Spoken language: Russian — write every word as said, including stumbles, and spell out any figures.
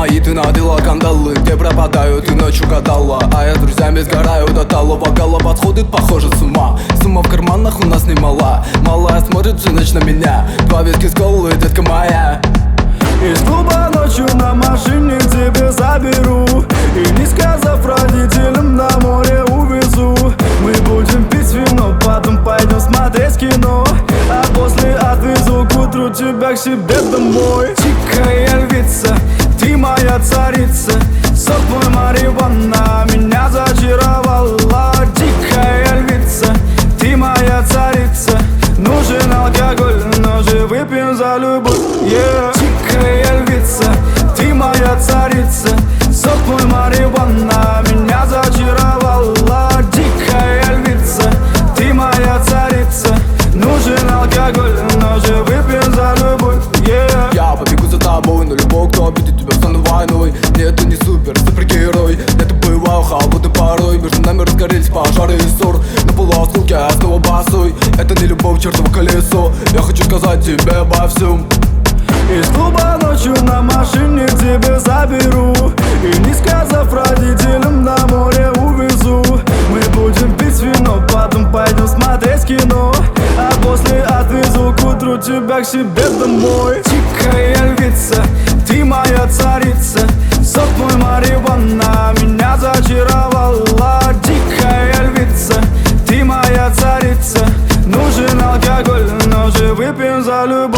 мои ты надела кандалы, где пропадаю, ты ночью гадала. А я с друзьями сгораю до талого, голова сходит, похоже, с ума. Сумма в карманах у нас немала, малая смотрит всю ночь на меня. Два виски с колой, детка моя. Из клуба ночью на машине к тебе заберу, и не сказав родителям, на море увезу. Мы будем пить вино, потом пойдем смотреть кино, а после отвезу к утру тебя к себе домой. Тихая львица, ты моя царица, сок твой марихуана меня зачаровала. Тихая львица, ты моя царица, нужен алкоголь, но же выпьем за любовь, yeah. Тихая львица, ты моя царица, сок твой марихуана меня зачаровала. Дикая львица, ты моя царица, нужен алкоголь, но же выпьем за любовь, yeah. Я побегу за тобой, но любой, кто обидит тебя, стану войной. Нет, ты не супер, супергерой, это бываю холодной порой. Между нами разгорелись пожары и ссор, на полуосколке я снова босой. Это не любовь, чертово колесо, я хочу сказать тебе обо всем. Из клуба ночью на машине к тебе заберу, и не сказав родителям, на море увезу. Мы будем пить вино, потом пойдем смотреть кино, а после отвезу к утру тебя к себе домой. Тихая львица, ты моя царица, сок твой марихуана меня зачаровала. Тихая львица, ты моя царица, нужен алкоголь, но же выпьем за любовь.